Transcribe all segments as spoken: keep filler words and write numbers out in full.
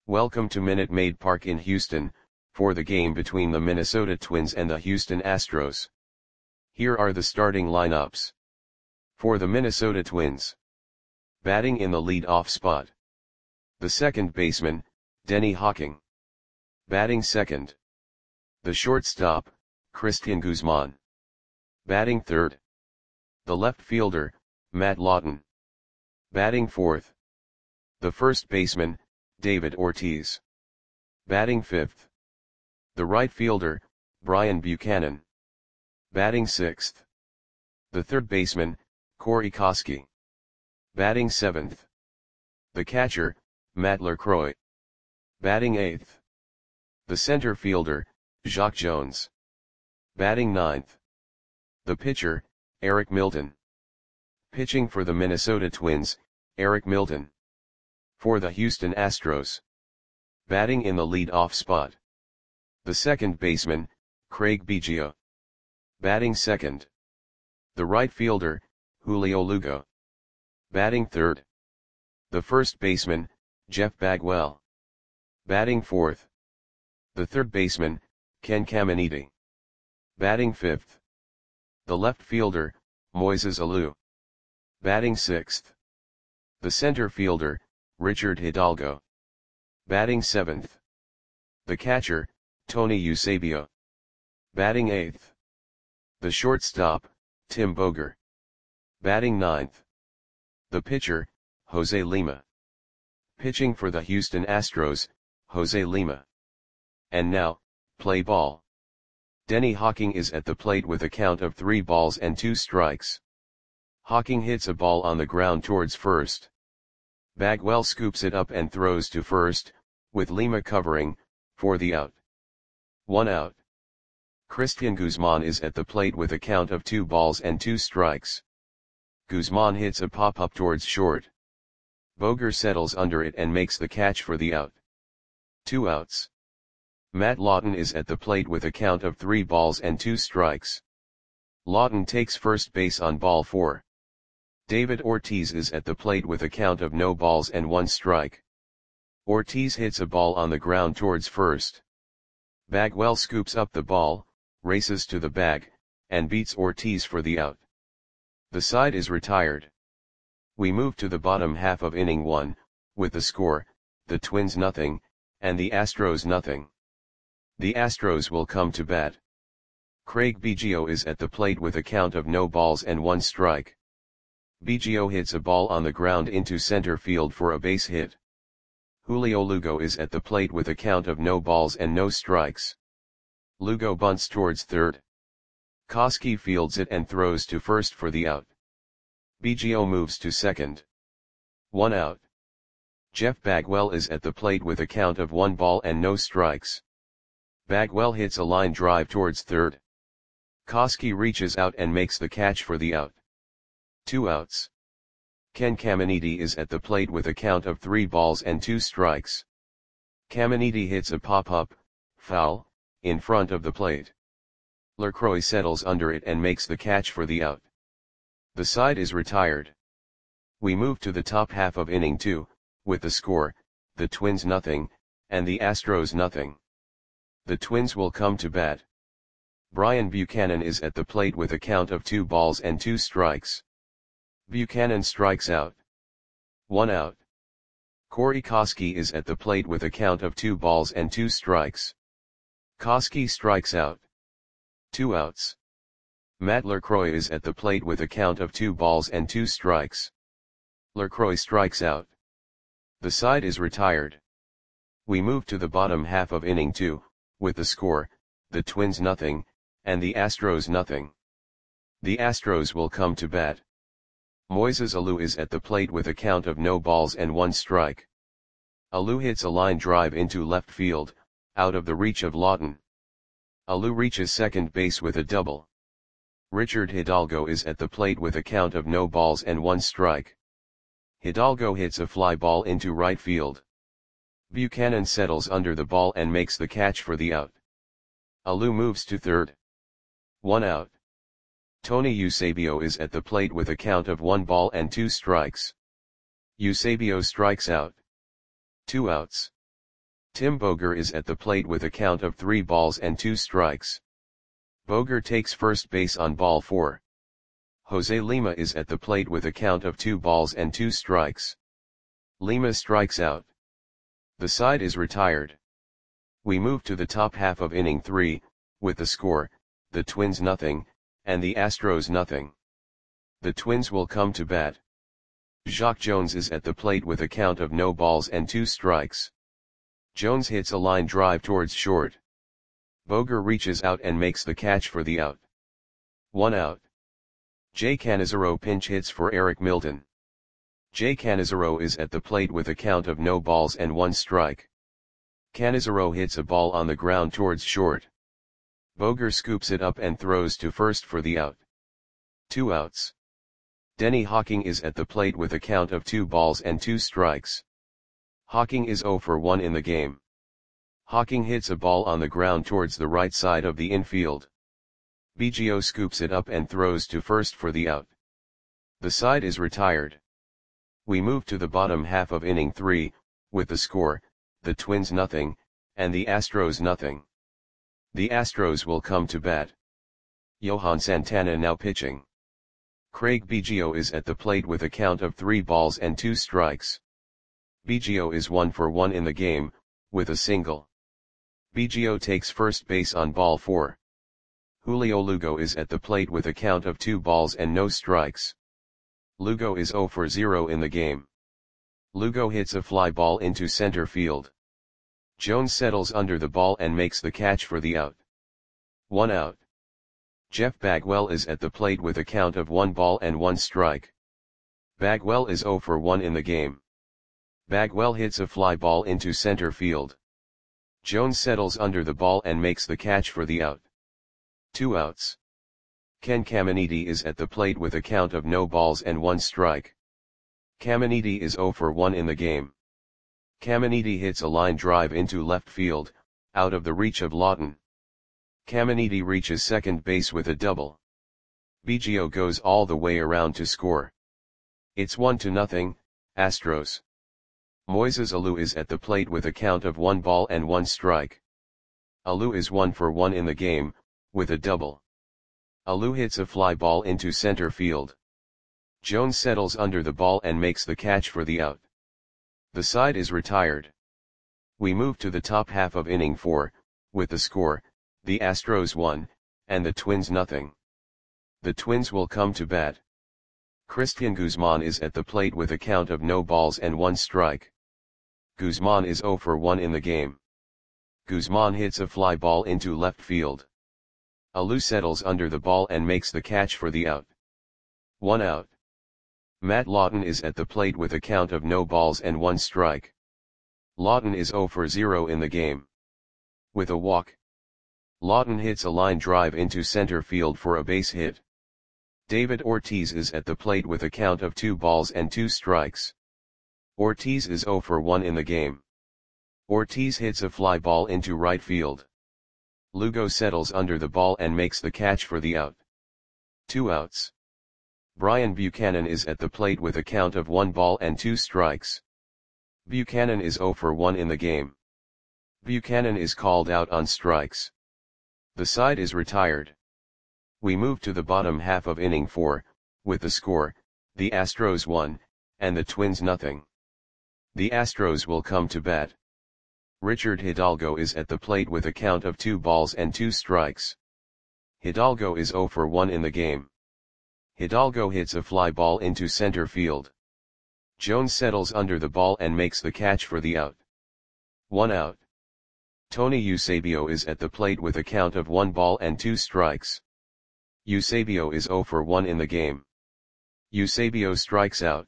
Welcome to Minute Maid Park in Houston, for the game between the Minnesota Twins and the Houston Astros. Here are the starting lineups. For the Minnesota Twins. Batting in the lead-off spot. The second baseman, Denny Hawking. Batting second. The shortstop, Cristian Guzman. Batting third. The left fielder, Matt Lawton. Batting fourth. The first baseman, David Ortiz. Batting fifth. The right fielder, Brian Buchanan. Batting sixth. The third baseman, Corey Koskie. Batting seventh. The catcher, Matt LaCroix. Batting eighth. The center fielder, Jacque Jones. Batting ninth. The pitcher, Eric Milton. Pitching for the Minnesota Twins, Eric Milton. For the Houston Astros. Batting in the lead-off spot. The second baseman, Craig Biggio. Batting second. The right fielder, Julio Lugo. Batting third. The first baseman, Jeff Bagwell. Batting fourth. The third baseman, Ken Caminiti. Batting fifth. The left fielder, Moises Alou. Batting sixth. The center fielder, Richard Hidalgo. Batting seventh. The catcher, Tony Eusebio. Batting eighth. The shortstop, Tim Boger. Batting ninth. The pitcher, Jose Lima. Pitching for the Houston Astros, Jose Lima. And now, play ball. Denny Hawking is at the plate with a count of three balls and two strikes. Hawking hits a ball on the ground towards first. Bagwell scoops it up and throws to first, with Lima covering, for the out. One out. Cristian Guzman is at the plate with a count of two balls and two strikes. Guzman hits a pop-up towards short. Boger settles under it and makes the catch for the out. Two outs. Matt Lawton is at the plate with a count of three balls and two strikes. Lawton takes first base on ball four. David Ortiz is at the plate with a count of no balls and one strike. Ortiz hits a ball on the ground towards first. Bagwell scoops up the ball, races to the bag, and beats Ortiz for the out. The side is retired. We move to the bottom half of inning one, with the score, the Twins nothing, and the Astros nothing. The Astros will come to bat. Craig Biggio is at the plate with a count of no balls and one strike. Biggio hits a ball on the ground into center field for a base hit. Julio Lugo is at the plate with a count of no balls and no strikes. Lugo bunts towards third. Koskie fields it and throws to first for the out. Biggio moves to second. One out. Jeff Bagwell is at the plate with a count of one ball and no strikes. Bagwell hits a line drive towards third. Koskie reaches out and makes the catch for the out. Two outs. Ken Caminiti is at the plate with a count of three balls and two strikes. Caminiti hits a pop-up, foul, in front of the plate. LaCroix settles under it and makes the catch for the out. The side is retired. We move to the top half of inning two, with the score, the Twins nothing, and the Astros nothing. The Twins will come to bat. Brian Buchanan is at the plate with a count of two balls and two strikes. Buchanan strikes out. One out. Corey Koskie is at the plate with a count of two balls and two strikes. Koskie strikes out. Two outs. Matt LaCroix is at the plate with a count of two balls and two strikes. LaCroix strikes out. The side is retired. We move to the bottom half of inning two, with the score, the Twins nothing, and the Astros nothing. The Astros will come to bat. Moises Alou is at the plate with a count of no balls and one strike. Alou hits a line drive into left field, out of the reach of Lawton. Alou reaches second base with a double. Richard Hidalgo is at the plate with a count of no balls and one strike. Hidalgo hits a fly ball into right field. Buchanan settles under the ball and makes the catch for the out. Alou moves to third. One out. Tony Eusebio is at the plate with a count of one ball and two strikes. Eusebio strikes out. Two outs. Tim Boger is at the plate with a count of three balls and two strikes. Boger takes first base on ball four. Jose Lima is at the plate with a count of two balls and two strikes. Lima strikes out. The side is retired. We move to the top half of inning three, with the score, the Twins nothing, and the Astros nothing. The Twins will come to bat. Jacque Jones is at the plate with a count of no balls and two strikes. Jones hits a line drive towards short. Boger reaches out and makes the catch for the out. One out. Jay Canizaro pinch hits for Eric Milton. Jay Canizaro is at the plate with a count of no balls and one strike. Canizaro hits a ball on the ground towards short. Boger scoops it up and throws to first for the out. Two outs. Denny Hawking is at the plate with a count of two balls and two strikes. Hawking is oh for one in the game. Hawking hits a ball on the ground towards the right side of the infield. Biggio scoops it up and throws to first for the out. The side is retired. We move to the bottom half of inning three, with the score, the Twins nothing, and the Astros nothing. The Astros will come to bat. Johan Santana now pitching. Craig Biggio is at the plate with a count of three balls and two strikes. Biggio is one for one in the game, with a single. Biggio takes first base on ball four. Julio Lugo is at the plate with a count of two balls and no strikes. Lugo is oh for zero in the game. Lugo hits a fly ball into center field. Jones settles under the ball and makes the catch for the out. One out. Jeff Bagwell is at the plate with a count of one ball and one strike. Bagwell is oh for one in the game. Bagwell hits a fly ball into center field. Jones settles under the ball and makes the catch for the out. Two outs. Ken Caminiti is at the plate with a count of no balls and one strike. Caminiti is oh for one in the game. Caminiti hits a line drive into left field, out of the reach of Lawton. Caminiti reaches second base with a double. Biggio goes all the way around to score. It's one to nothing, Astros. Moises Alou is at the plate with a count of one ball and one strike. Alou is one for one in the game, with a double. Alou hits a fly ball into center field. Jones settles under the ball and makes the catch for the out. The side is retired. We move to the top half of inning four, with the score, the Astros one, and the Twins nothing. The Twins will come to bat. Christian Guzman is at the plate with a count of no balls and one strike. Guzman is oh for one in the game. Guzman hits a fly ball into left field. Alou settles under the ball and makes the catch for the out. One out. Matt Lawton is at the plate with a count of no balls and one strike. Lawton is oh for zero in the game. With a walk. Lawton hits a line drive into center field for a base hit. David Ortiz is at the plate with a count of two balls and two strikes. Ortiz is oh for one in the game. Ortiz hits a fly ball into right field. Lugo settles under the ball and makes the catch for the out. Two outs. Brian Buchanan is at the plate with a count of one ball and two strikes. Buchanan is oh for one in the game. Buchanan is called out on strikes. The side is retired. We move to the bottom half of inning four, with the score, the Astros one, and the Twins nothing. The Astros will come to bat. Richard Hidalgo is at the plate with a count of two balls and two strikes. Hidalgo is oh for one in the game. Hidalgo hits a fly ball into center field. Jones settles under the ball and makes the catch for the out. One out. Tony Eusebio is at the plate with a count of one ball and two strikes. Eusebio is oh for one in the game. Eusebio strikes out.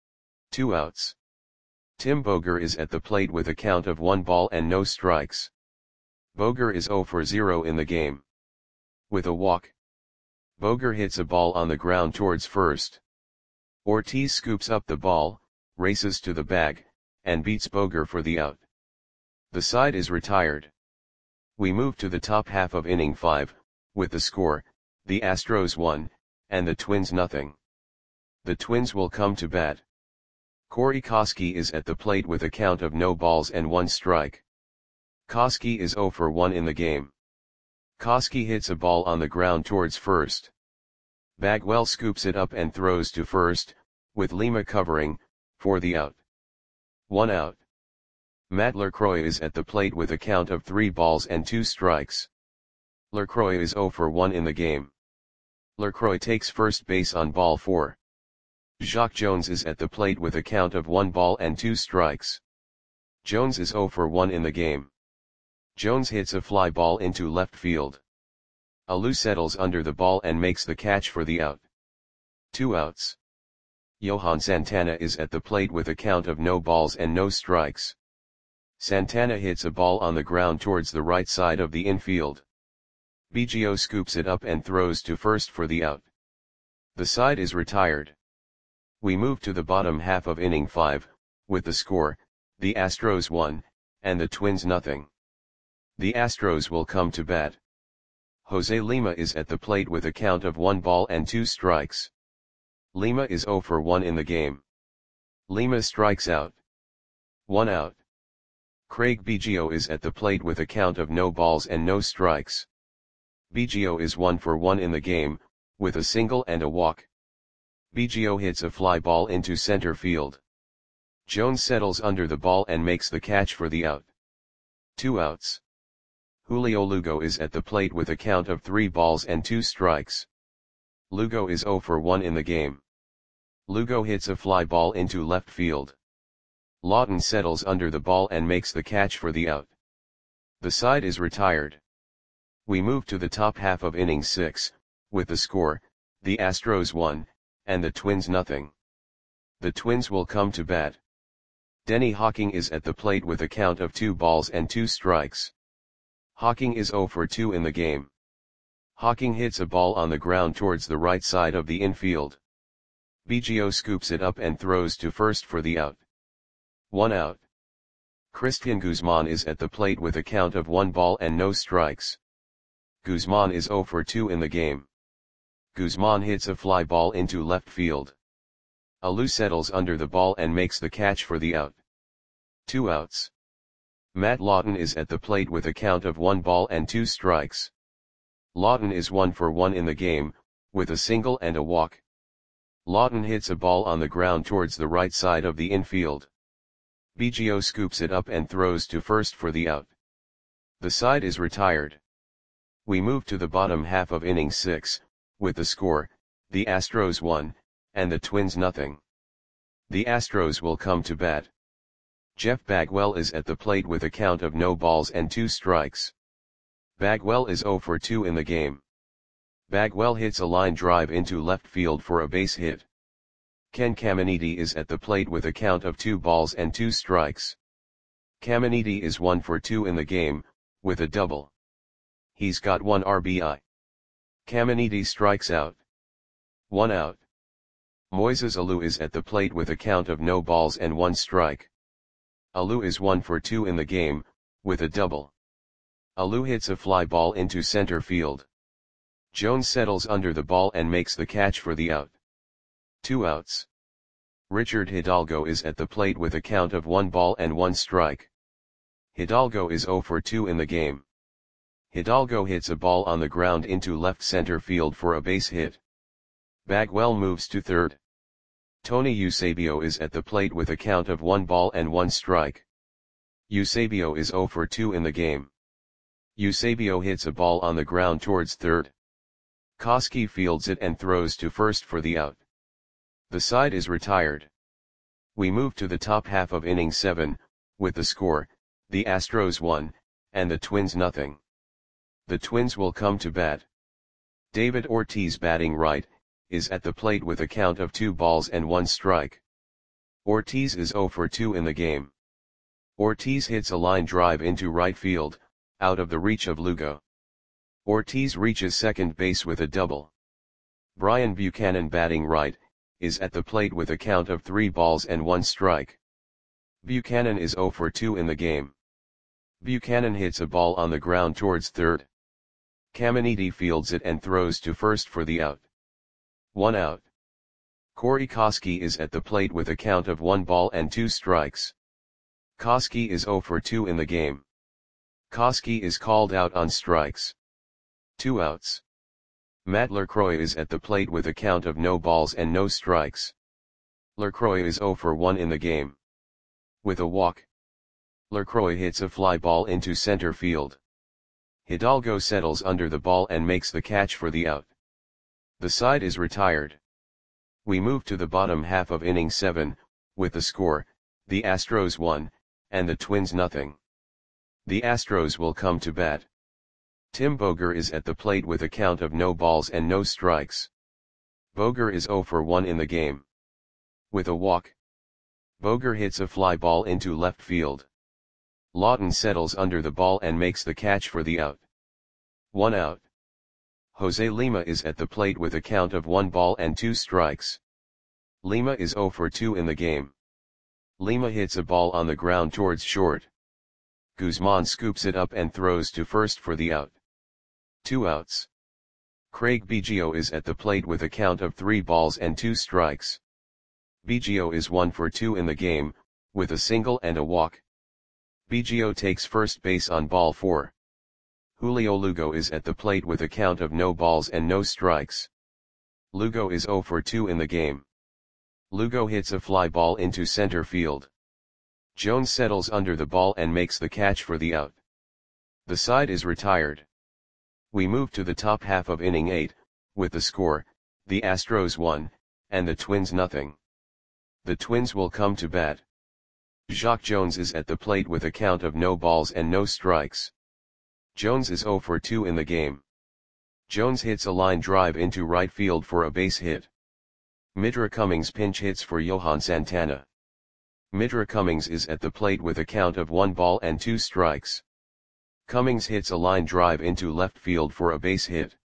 Two outs. Tim Boger is at the plate with a count of one ball and no strikes. Boger is oh for zero in the game. With a walk. Boger hits a ball on the ground towards first. Ortiz scoops up the ball, races to the bag, and beats Boger for the out. The side is retired. We move to the top half of inning five, with the score, the Astros one, and the Twins nothing. The Twins will come to bat. Corey Koskie is at the plate with a count of no balls and one strike. Koski is zero for one in the game. Koski hits a ball on the ground towards first. Bagwell scoops it up and throws to first, with Lima covering, for the out. One out. Matt Lacroix is at the plate with a count of three balls and two strikes. Lacroix is zero for one in the game. Lacroix takes first base on ball four. Jacques Jones is at the plate with a count of one ball and two strikes. Jones is zero for one in the game. Jones hits a fly ball into left field. Alou settles under the ball and makes the catch for the out. Two outs. Johan Santana is at the plate with a count of no balls and no strikes. Santana hits a ball on the ground towards the right side of the infield. Biggio scoops it up and throws to first for the out. The side is retired. We move to the bottom half of inning five, with the score, the Astros one, and the Twins nothing. The Astros will come to bat. Jose Lima is at the plate with a count of one ball and two strikes. Lima is zero for one in the game. Lima strikes out. One out. Craig Biggio is at the plate with a count of no balls and no strikes. Biggio is one for one in the game, with a single and a walk. Biggio hits a fly ball into center field. Jones settles under the ball and makes the catch for the out. Two outs. Julio Lugo is at the plate with a count of three balls and two strikes. Lugo is zero for one in the game. Lugo hits a fly ball into left field. Lawton settles under the ball and makes the catch for the out. The side is retired. We move to the top half of inning six, with the score, the Astros one, and the Twins nothing. The Twins will come to bat. Denny Hawking is at the plate with a count of two balls and two strikes. Hawking is zero for two in the game. Hawking hits a ball on the ground towards the right side of the infield. Biggio scoops it up and throws to first for the out. One out. Christian Guzman is at the plate with a count of one ball and no strikes. Guzman is zero for two in the game. Guzman hits a fly ball into left field. Alou settles under the ball and makes the catch for the out. Two outs. Matt Lawton is at the plate with a count of one ball and two strikes. Lawton is one for one in the game, with a single and a walk. Lawton hits a ball on the ground towards the right side of the infield. Biggio scoops it up and throws to first for the out. The side is retired. We move to the bottom half of inning six, with the score, the Astros one, and the Twins nothing. The Astros will come to bat. Jeff Bagwell is at the plate with a count of no balls and two strikes. Bagwell is zero for two in the game. Bagwell hits a line drive into left field for a base hit. Ken Caminiti is at the plate with a count of two balls and two strikes. Caminiti is one for two in the game, with a double. He's got one R B I. Caminiti strikes out. One out. Moises Alou is at the plate with a count of no balls and one strike. Alou is one for two in the game, with a double. Alou hits a fly ball into center field. Jones settles under the ball and makes the catch for the out. Two outs. Richard Hidalgo is at the plate with a count of one ball and one strike. Hidalgo is zero for two in the game. Hidalgo hits a ball on the ground into left center field for a base hit. Bagwell moves to third. Tony Eusebio is at the plate with a count of one ball and one strike. Eusebio is zero for two in the game. Eusebio hits a ball on the ground towards third. Koski fields it and throws to first for the out. The side is retired. We move to the top half of inning seven, with the score, the Astros one, and the Twins nothing. The Twins will come to bat. David Ortiz, batting right, is at the plate with a count of two balls and one strike. Ortiz is zero for two in the game. Ortiz hits a line drive into right field, out of the reach of Lugo. Ortiz reaches second base with a double. Brian Buchanan, batting right, is at the plate with a count of three balls and one strike. Buchanan is zero for two in the game. Buchanan hits a ball on the ground towards third. Caminiti fields it and throws to first for the out. One out. Corey Koski is at the plate with a count of one ball and two strikes. Koski is zero for two in the game. Koski is called out on strikes. Two outs. Matt LaCroix is at the plate with a count of no balls and no strikes. LaCroix is zero for one in the game. With a walk, LaCroix hits a fly ball into center field. Hidalgo settles under the ball and makes the catch for the out. The side is retired. We move to the bottom half of inning seven, with the score, the Astros one, and the Twins nothing. The Astros will come to bat. Tim Boger is at the plate with a count of no balls and no strikes. Boger is zero for one in the game. With a walk, Boger hits a fly ball into left field. Lawton settles under the ball and makes the catch for the out. One out. Jose Lima is at the plate with a count of one ball and two strikes. Lima is zero for two in the game. Lima hits a ball on the ground towards short. Guzman scoops it up and throws to first for the out. Two outs. Craig Biggio is at the plate with a count of three balls and two strikes. Biggio is one for two in the game, with a single and a walk. Biggio takes first base on ball four. Julio Lugo is at the plate with a count of no balls and no strikes. Lugo is zero for two in the game. Lugo hits a fly ball into center field. Jones settles under the ball and makes the catch for the out. The side is retired. We move to the top half of inning eight, with the score, the Astros one, and the Twins nothing. The Twins will come to bat. Jacque Jones is at the plate with a count of no balls and no strikes. Jones is zero for two in the game. Jones hits a line drive into right field for a base hit. Mitra Cummings pinch hits for Johan Santana. Mitra Cummings is at the plate with a count of one ball and two strikes. Cummings hits a line drive into left field for a base hit.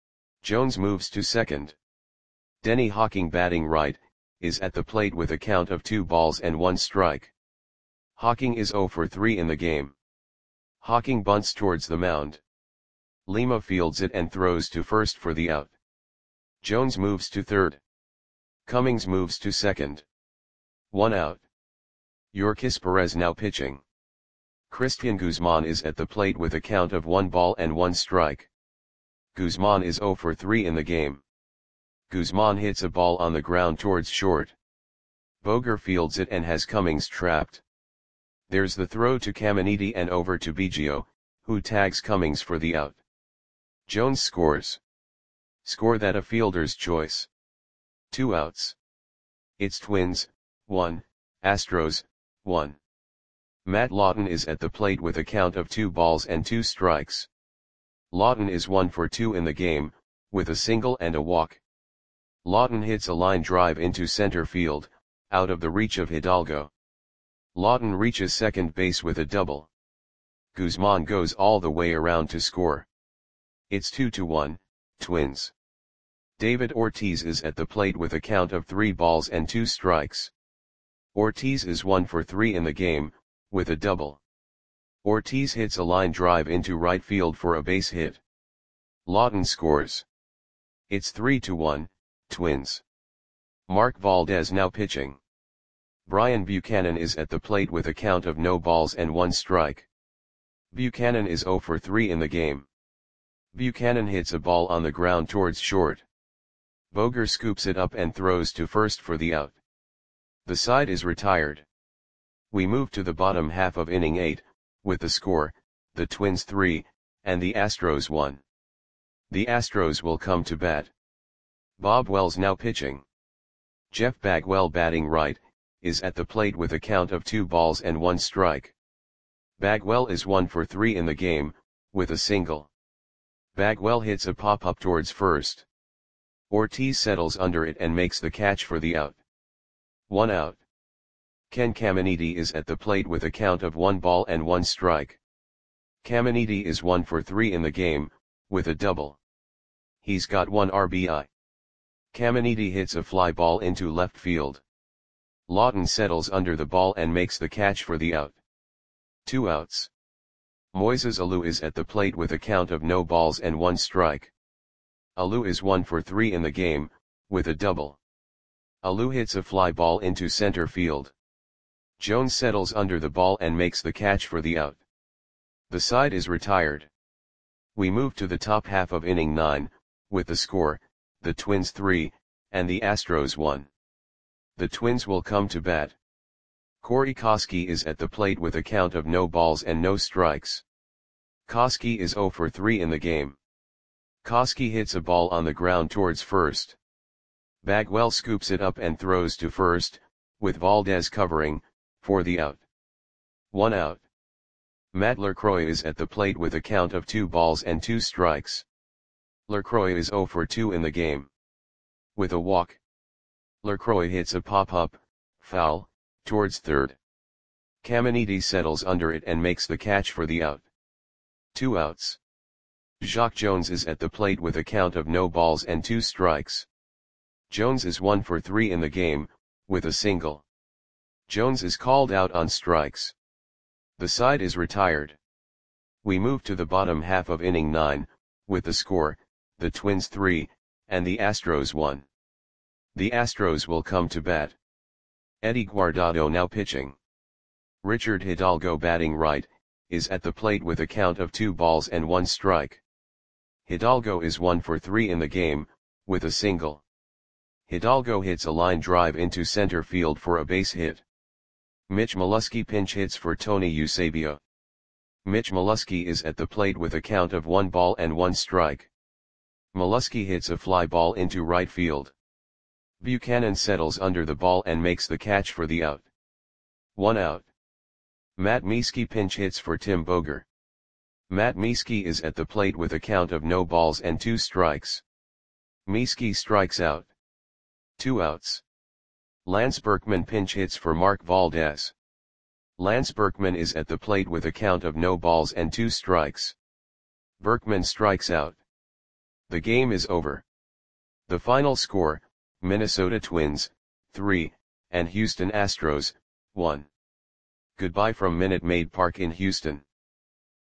Jones moves to second. Denny Hawking batting right, is at the plate with a count of two balls and one strike. Hawking is zero for three in the game. Hawking bunts towards the mound. Lima fields it and throws to first for the out. Jones moves to third. Cummings moves to second. One out. Yorkis Perez now pitching. Christian Guzman is at the plate with a count of one ball and one strike. Guzman is zero for three in the game. Guzman hits a ball on the ground towards short. Boger fields it and has Cummings trapped. There's the throw to Caminiti and over to Biggio, who tags Cummings for the out. Jones scores. Score that a fielder's choice. Two outs. It's Twins, one, Astros, one. Matt Lawton is at the plate with a count of two balls and two strikes. Lawton is one for two in the game, with a single and a walk. Lawton hits a line drive into center field, out of the reach of Hidalgo. Lawton reaches second base with a double. Guzman goes all the way around to score. It's two to one, Twins. David Ortiz is at the plate with a count of three balls and two strikes. Ortiz is one for three in the game, with a double. Ortiz hits a line drive into right field for a base hit. Lawton scores. It's three to one, Twins. Mark Valdez now pitching. Brian Buchanan is at the plate with a count of no balls and one strike. Buchanan is zero for three in the game. Buchanan hits a ball on the ground towards short. Boger scoops it up and throws to first for the out. The side is retired. We move to the bottom half of inning eight, with the score, the Twins three, and the Astros one. The Astros will come to bat. Bob Wells now pitching. Jeff Bagwell batting right, is at the plate with a count of two balls and one strike. Bagwell is one for three in the game, with a single. Bagwell hits a pop-up towards first. Ortiz settles under it and makes the catch for the out. One out. Ken Caminiti is at the plate with a count of one ball and one strike. Caminiti is one for three in the game, with a double. He's got one R B I. Caminiti hits a fly ball into left field. Lawton settles under the ball and makes the catch for the out. Two outs. Moises Alou is at the plate with a count of no balls and one strike. Alou is one for three in the game, with a double. Alou hits a fly ball into center field. Jones settles under the ball and makes the catch for the out. The side is retired. We move to the top half of inning nine, with the score, the Twins three, and the Astros one. The Twins will come to bat. Corey Koskie is at the plate with a count of no balls and no strikes. Koskie is zero for three in the game. Koskie hits a ball on the ground towards first. Bagwell scoops it up and throws to first, with Valdez covering, for the out. One out. Matt LaCroix is at the plate with a count of two balls and two strikes. LaCroix is zero for two in the game. With a walk, LaCroix hits a pop-up, foul, towards third. Caminiti settles under it and makes the catch for the out. Two outs. Jacque Jones is at the plate with a count of no balls and two strikes. Jones is one for three in the game, with a single. Jones is called out on strikes. The side is retired. We move to the bottom half of inning nine, with the score, the Twins three, and the Astros one. The Astros will come to bat. Eddie Guardado now pitching. Richard Hidalgo batting right, is at the plate with a count of two balls and one strike. Hidalgo is one for three in the game, with a single. Hidalgo hits a line drive into center field for a base hit. Mitch Molesky pinch hits for Tony Eusebio. Mitch Molesky is at the plate with a count of one ball and one strike. Molesky hits a fly ball into right field. Buchanan settles under the ball and makes the catch for the out. One out. Matt Mieske pinch hits for Tim Boger. Matt Mieske is at the plate with a count of no balls and two strikes. Mieske strikes out. Two outs. Lance Berkman pinch hits for Mark Valdez. Lance Berkman is at the plate with a count of no balls and two strikes. Berkman strikes out. The game is over. The final score, Minnesota Twins, three, and Houston Astros, one. Goodbye from Minute Maid Park in Houston.